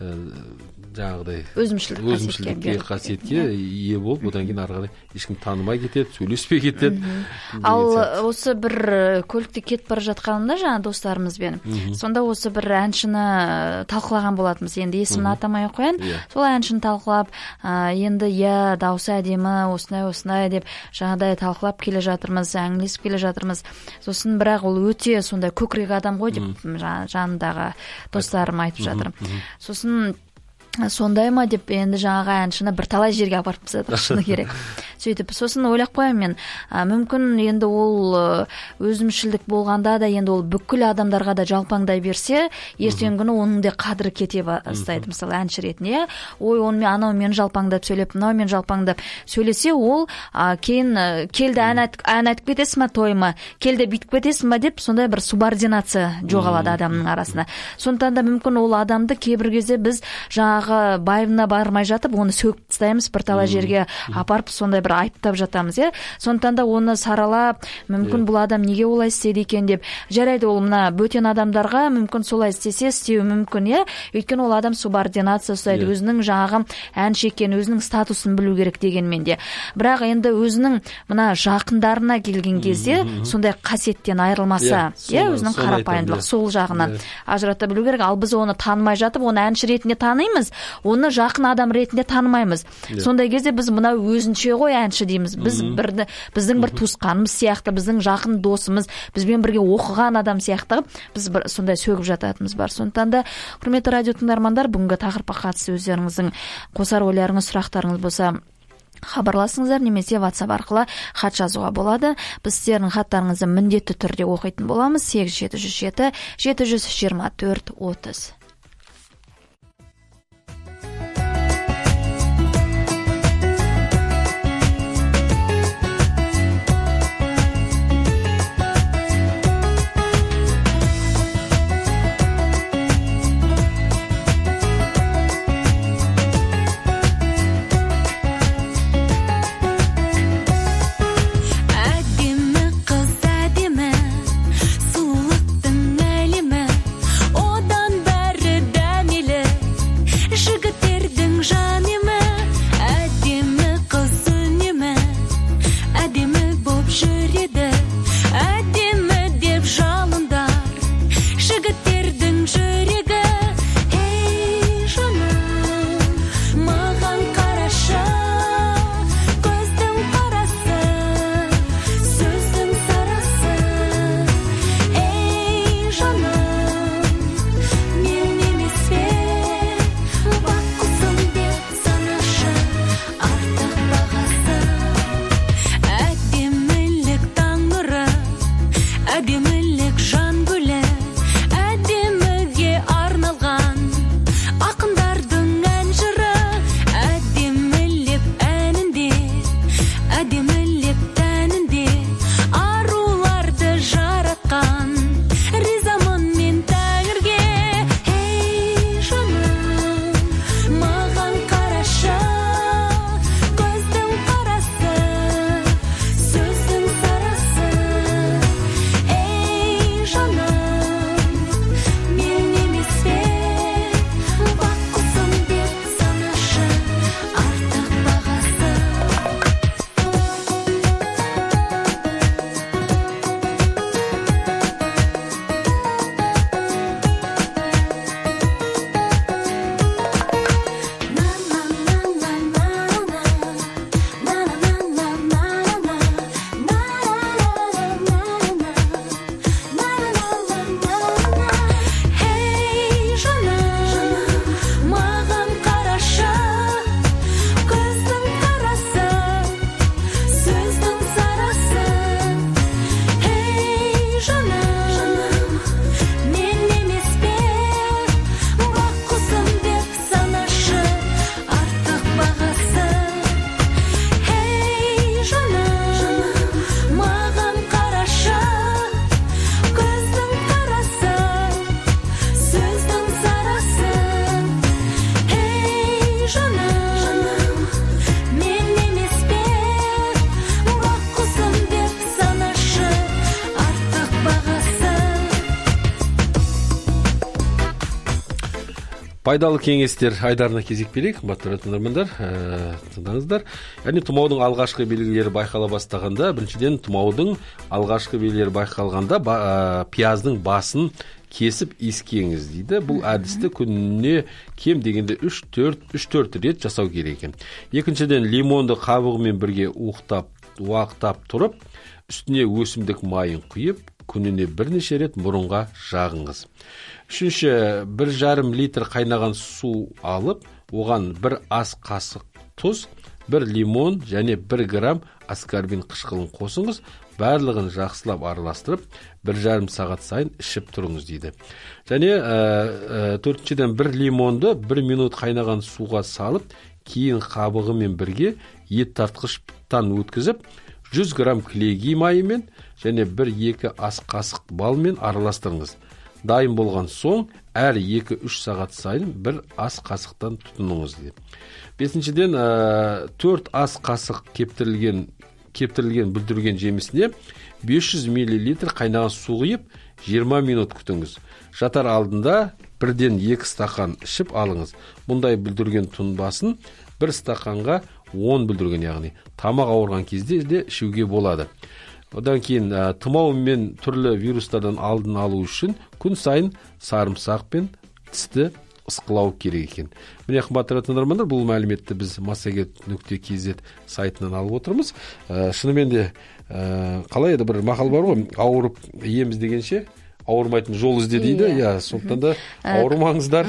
S1: жаңағыдай өзімшілдікке қасиетке ие болып, одан кейін ары қарай ешкім танымай кетеді, сөйлеспей кетеді.
S4: Ал осы бір көлікте кетіп бара жатқанында жаңа достарымызбен, сонда осы бір әншіні талқылаған болатынбыз. Енді есімін атамай қояйын. Сол әншіні талқылап, енді дауысы әдемі, осындай деп жаңадай талқылап келе жатырмыз, әңгімелесіп келе жатырмыз. Сосын бірақ ол өте сондай көкірек адам ғой деп жанындағы достарым айтып жатыр. Сосын сондай ма деп енді жаңаға әншіні бір талай жерге апарып тастадық, шыны керек. Сөйтіп, сосын ойлап қоямын мен, мүмкін енді ол өзімшілдік болғанда да, енді ол бүкіл адамдарға да жалпаңдай берсе, ертеңгі күні оның де қадірі кете бастайды. Мысалы, әнші ретінде, ой, анаумен жалпаңдап сөйлеп, мынаумен жалпаңдап сөйлесе, ол кейін келді ән айтып кетесің ма, тойма, келді бүйтіп кетесің ма деп, сондай бір субординация жоғалады адамның арасында. Сондықтан да мүмкін ол адамды кейбір кезде біз байыбына бармай жатып, оны сөгіп тастаймыз, бір талай жерге апарып, сондай бір айыптап жатамыз, иә. Сондықтан да оны саралап, мүмкін бұл адам неге олай істеді екен деп, жарайды, ол мына бөтен адамдарға мүмкін солай істеуі мүмкін, иә. Өйткені ол адам субординация ұстайды, өзінің жаңағы әнші екен, өзінің статусын білу керек дегенмен де. Бірақ енді өзінің мына жақындарына келген кезде сондай қасиеттен айырылмаса, иә, өзінің қарапайымдылық сол жағынан ажырата білу керек. Ал біз оны танымай жатып, оны әнші ретінде танимыз, оны жақын адам ретінде танымаймыз. Сондай кезде біз мына өзінше ғой әнші дейміз. Біздің бір туысқанымыз сияқты, біздің жақын досымыз, бізбен бірге оқыған адам сияқты біз сондай сөгіп жататымыз бар. Сондықтан да, құрметті радио тыңдармандар, бүгінгі тақырыпқа қатысты өздеріңіздің қосар ойларыңыз, сұрақтарыңыз болса, хабарласыңыздар, немесе WhatsApp арқылы хат жазуға болады. Біз сіздердің хаттарыңызды міндетті түрде оқитын боламыз. 8707 724 30.
S2: Әдемілік жан гүлі, әдеміге
S1: Пайдалы кеңестер айдарына кезек берейік, қымбатты тыңдармандар. Тыңдаңыздар. Яғни тұмаудың алғашқы белгілері байқала бастағанда, біріншіден тұмаудың алғашқы белгілері байқалғанда пияздың басын кесіп иіскеңіз дейді. Бұл әдісті күніне кем дегенде 3-4 рет жасау керек екен. Екіншіден, лимонды қабығымен бірге уақтап тұрып, үстіне өсімдік майын құйып, күніне бірнеше рет мұрынға жағыңыз. Үшінші, 1,5 литр қайнаған су алып, оған 1 ас қасық тұз, 1 лимон және 1 грамм аскорбин қышқылын қосыңыз. Барлығын жақсылап араластырып, 1,5 сағат сайын ішіп тұрыңыз дейді. Және төртіншіден, 1 лимонды 1 минут қайнаған суға салып, кейін қабығымен бірге ет тартқыштан өткізіп, 100 грамм клейгей майымен және 1-2 ас қасық балмен араластырыңыз. Дайын болған соң, әр 2-3 сағат сайын 1 ас қасықтан тұтыныңыз дейді. Бесіншіден, 4 ас қасық кептірілген бүлдірген жемісіне 500 мл қайнаған су құйып 20 минут күтіңіз. Жатар алдында 1-2 стақан ішіп алыңыз. Бұндай бүлдірген тұнбасын 1 стақанға 10 бүлдірген, яғни тамақ ауырған кезде де ішуге болады. Одан кейін тұмау мен түрлі вирустардан алдын алу үшін күн сайын сарымсақ пен тісті ысқылау керек екен. Міне, қымбатты тыңдармандар, бұл мәліметті біз massaget.kz сайтынан алып отырмыз. Шынымен де қалай еді, бір мақал бар ғой, ауырып ем іздегенше ауырмайтын жол ізде дейді. Сондықтан да ауырмаңыздар.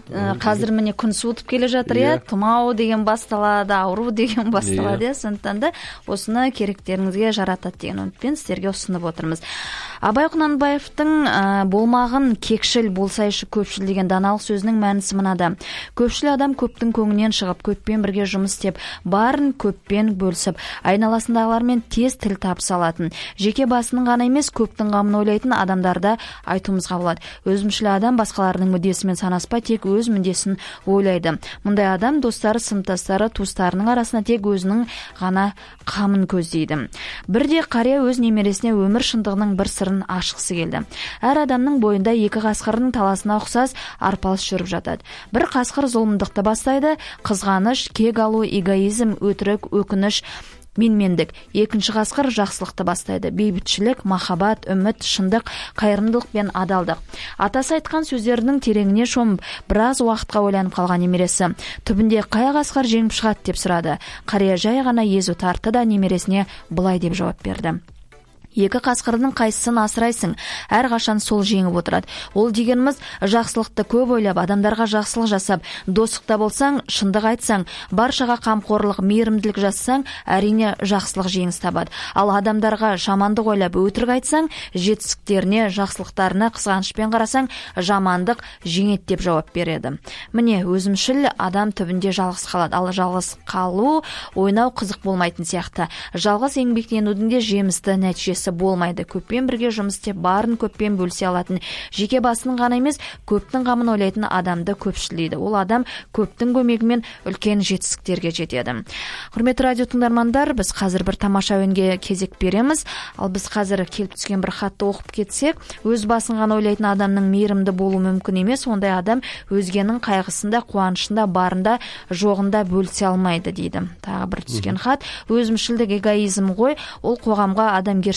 S4: Қазір міне күн суытып келе жатыр, тұмау деген басталады, ауру деген басталады. Сондықтан да осыны керектеріңізге жаратады деген үмітпен сіздерге ұсынып отырмыз. Абай Құнанбаевтың болмағын кекшіл болсайшы көпшіл деген даналық сөзінің мәнісі мынада. Көпшіл адам көптің көңінен шығып, көппен бірге жұмыс істеп, барын көппен бөлісіп, айналасындағылармен тез тіл табыса алатын. Жеке басының ғана емес, көптің қамын ойлайтын адамдарда айтуымызға болады. Өзімшіл адам басқаларының мүддесімен санаспай, тек өз мүддесін ойлайды. Мұндай адам достары, сыныптастары, туыстарының арасына тек өзінің ғана қамын көздейді. Бірде қария өз немересіне өмір шындығының бір сырын ашқысы келді. Әр адамның бойында 2 қасқырдың таласына ұқсас арпалыс жүріп жатады. Бір қасқыр зұлымдықты бастайды, қызғаныш, кек алу, эгоизм, өтірік, өкініш, менмендік. Екінші қасқыр жақсылықты бастайды. Бейбітшілік, махаббат, үміт, шындық, қайырымдылық пен адалдық. Атасы айтқан сөздерінің тереңіне шомып, біраз уақытқа ойланып қалған немересі. Түбінде қай қасқыр жеңіп шығады деп сұрады. Қария жай ғана езу тартты да немересіне былай деп жауап берді. 2 қасқырдың қайсысын асырайсың, әрқашан сол жеңіп отырады. Ол дегеніміз жақсылықты көп ойлап, адамдарға жақсылық жасап, достықта болсаң, шындық айтсаң, баршаға қамқорлық, мейірімділік жасасаң, әрине жақсылық жеңіс табады. Ал адамдарға жамандық ойлап, өтірік айтсаң, жетістіктеріне, жақсылықтарына қызғанышпен қарасаң, жамандық жеңеді деп жауап береді. Міне, өзімшіл адам түбінде жалғыз қалады. Ал жалғыз қалу ойнау қызық болмайтын сияқты. Жалғыз еңбектенудің де жемісті нәтижесі болмайды. Көппен бірге жұмыс істеп, барын көппен бөлісе алатын, жеке басының ғана емес, көптің қамын ойлайтын адамды көпшілдейді. Ол адам көптің көмегімен үлкен жетістіктерге жетеді. Құрметті радио тыңдармандар, біз қазір бір тамаша әуенге кезек береміз. Ал біз қазір келіп түскен бір хатты оқып кетсек, өз басын ғана ойлайтын адамның мейірімді болуы мүмкін емес. Ондай адам өзгенің қайғысында, қуанышында, барында, жоғында бөлісе алмайды дейді. Тағы бір түскен хат. Өзімшілдік эгоизм ғой, ол қоғамға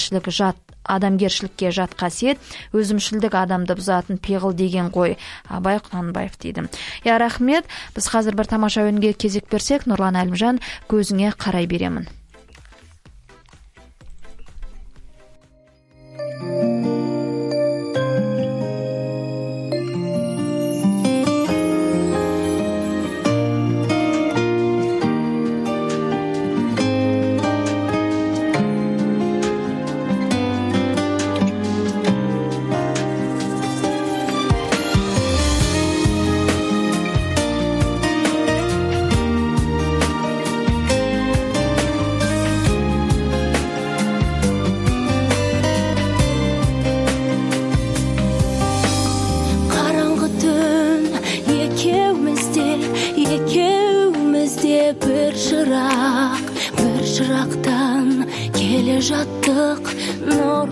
S4: адамгершілікке жат қасиет, өзімшілдік адамды бұзатын пиғыл деген ғой. Абай Құнанбаев дейді. Рахмет. Біз қазір бір тамаша әуенге кезек берсек, Нұрлан Әлімжан, көзіңе қарай беремін.
S2: бір шырақтан келе жаттық нұр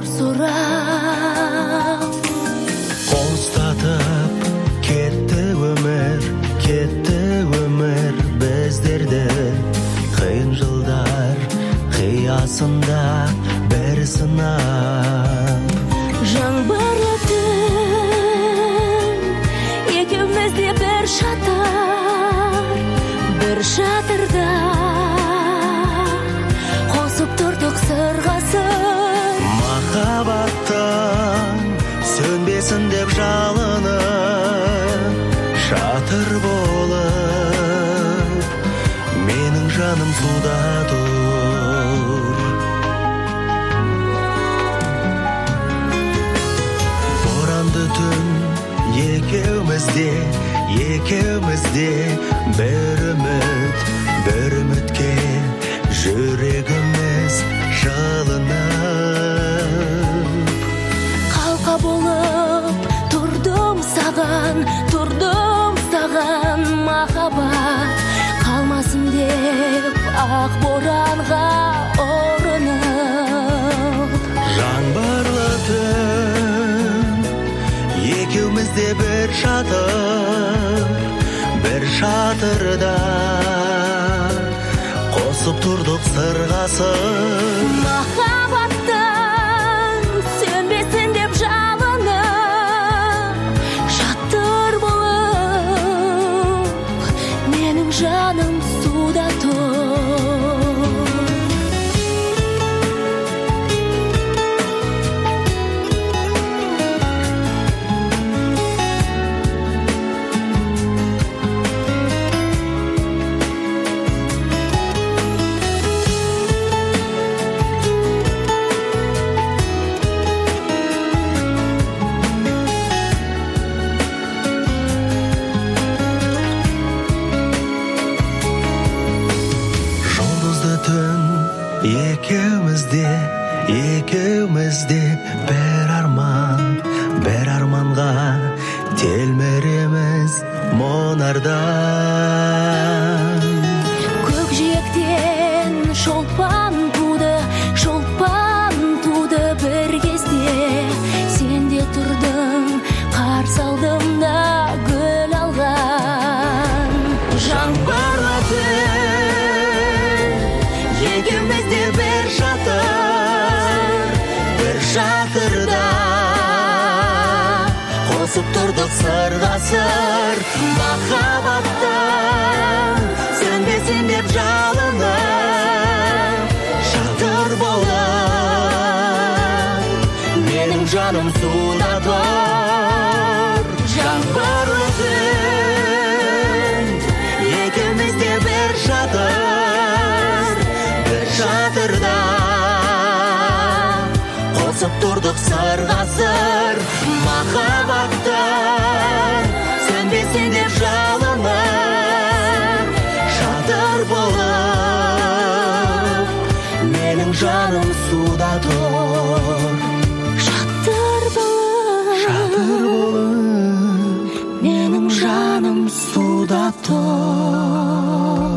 S2: сұрап.
S6: Қостатып кетті өмір
S3: суда тур. Боранды түн екеумізде бір үмітке жүрегіміз жалынып.
S2: Қалқа болып тұрдым саған махаббат, қалмасын деп ақ боранға ұрынып.
S3: Жаңбырлы түн екеумізде бір шатырда қосып тұрдық сырғасын.
S2: Махаббаттың сөнбесін деп жалынып, жатыр болып менің жаным суда тұр.
S3: Екеумізде бір арманға телміреміз мұнардан.
S2: Көкжиектен шолпан туды бір кезде, сен де тұрдың, қарсы алдымда гүл алған.
S3: Жаңбырлы түн екеумізде бір шатырда қосып тұрдық сырғасыр. Махаббаттың сөнбесін деп жалынып, жатыр болып менің жаным суда тұр. Жаңбырлы түн екеумізде бір шатырда қосып тұрдық сырғасыр. Махаббаттың сөнбесін деп жалынып, жатыр болып менің жаным суда тұр.
S2: Жатыр болып менің жаным суда тұр.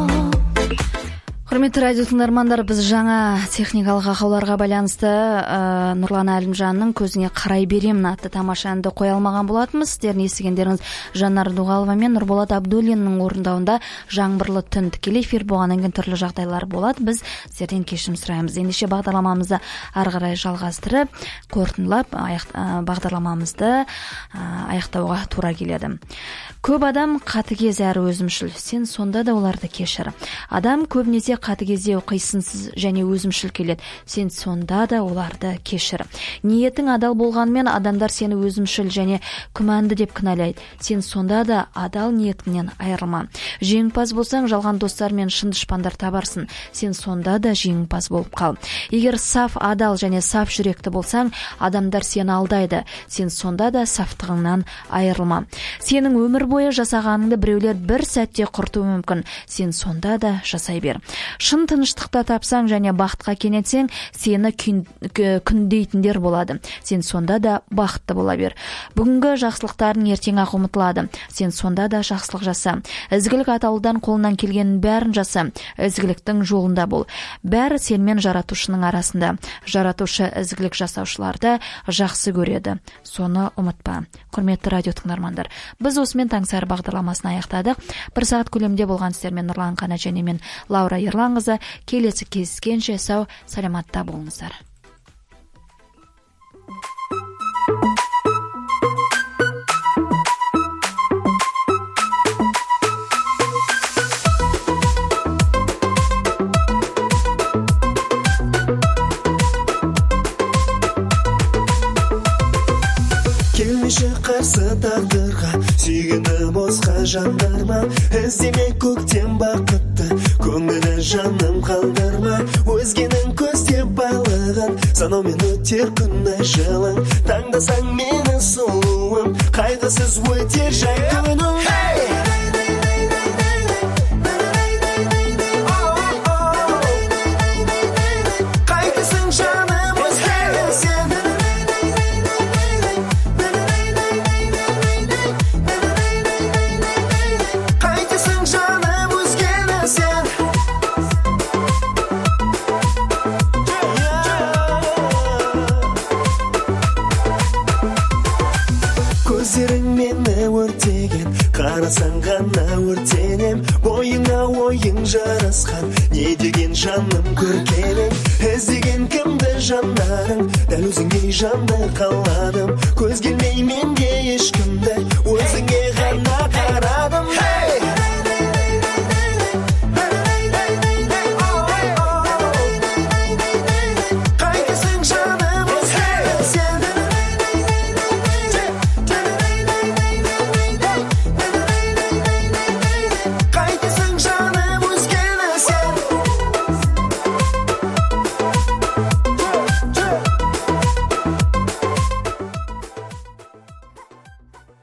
S4: Құрметті радио тыңдармандар, біз жаңа техникалық ақауларға байланысты Нұрлан Әлімжанның көзіңе қарай беремін атты тамаша әнді қоя алмаған болатынбыз. Сіздердің естігендеріңіз Жанар Дұғалова мен Нұрболат Абдуллиннің орындауында Жаңбырлы түн тікелей эфир болғаннан кейін түрлі жағдайлар болады. Біз сіздерден кешірім сұраймыз. Ендеше бағдарламамызды ары қарай жалғастырып, қорытындылап, бағдарламамызды аяқтауға тура келеді. Көп адам қатыгез әрі өзімшіл. Сен сонда да оларды кешір. Адам көбінесе қатыгездеу, қисынсыз және өзімшіл келеді. Сен сонда да оларды кешір. Ниетің адал болғанмен адамдар сені өзімшіл және күмәнді деп кінәлайды. Сен сонда да адал ниетіңнен айырылма. Жеңімпаз болсаң, жалған достар мен шын дұшпандар табарсың. Сен сонда да жеңімпаз болып қал. Егер саф, адал және саф жүректі болсаң, адамдар сені алдайды. Сен сонда да сафтығыңнан айырылма. Сенің өмір бойы жасағаныңды біреулер бір сәтте құртуы мүмкін. Сен сонда да жасай бер. Шын тыныштықта тапсаң және бақытқа кенетсең, сені күндейтіндер болады. Сен сонда да бақытты бола бер. Бүгінгі жақсылықтардың ертең ақ ұмытылады. Сен сонда да жақсылық жаса. Ізгілік атаулыдан қолынан келгенін бәрін жаса. Ізгіліктің жолында бол. Бәрі сен мен жаратушының арасында. Жаратушы ізгілік жасаушыларды жақсы көреді. Соны ұмытпа. Құрметті радио тыңдармандар, біз осымен Таңсәрі бағдарламасын аяқтадық. 1 сағат көлемде болған сіздермен Нұрлан Қанат және мен Лаура Ерланқызы. Келесі кездескенше сау, саламатта болыңыздар.
S3: Келмеші қарсы осы тағдырға сүйгені босқа жандарма іздеме көктем бақытты көңілі жаным қалдырма өзгенің көздеп байлығын санаумен өтер күні жылың таңдасаң мені сұлуым қайғысыз өтер жай күнің көздерің мені өртеген қарасаң ғана өртенем бойыңа ойың жарасқан не деген жаным көркемің іздеген кімді жандарың дәл өзіңдей жанды қаладым көз келмей менде ешкімді